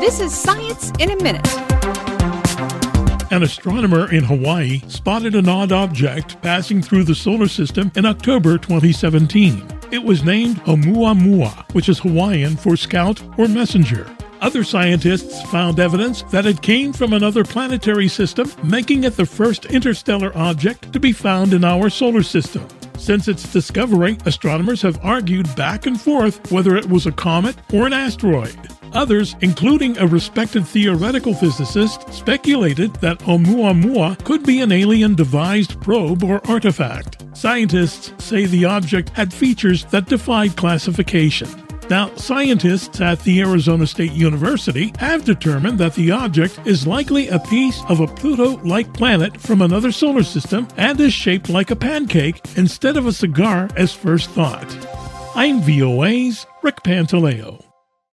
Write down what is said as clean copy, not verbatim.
This is Science in a Minute. An astronomer in Hawaii spotted an odd object passing through the solar system in October 2017. It was named Oumuamua, which is Hawaiian for scout or messenger. Other scientists found evidence that it came from another planetary system, making it the first interstellar object to be found in our solar system. Since its discovery, astronomers have argued back and forth whether it was a comet or an asteroid. Others, including a respected theoretical physicist, speculated that Oumuamua could be an alien-devised probe or artifact. Scientists say the object had features that defied classification. Now, scientists at the Arizona State University have determined that the object is likely a piece of a Pluto-like planet from another solar system and is shaped like a pancake instead of a cigar as first thought. I'm VOA's Rick Pantaleo.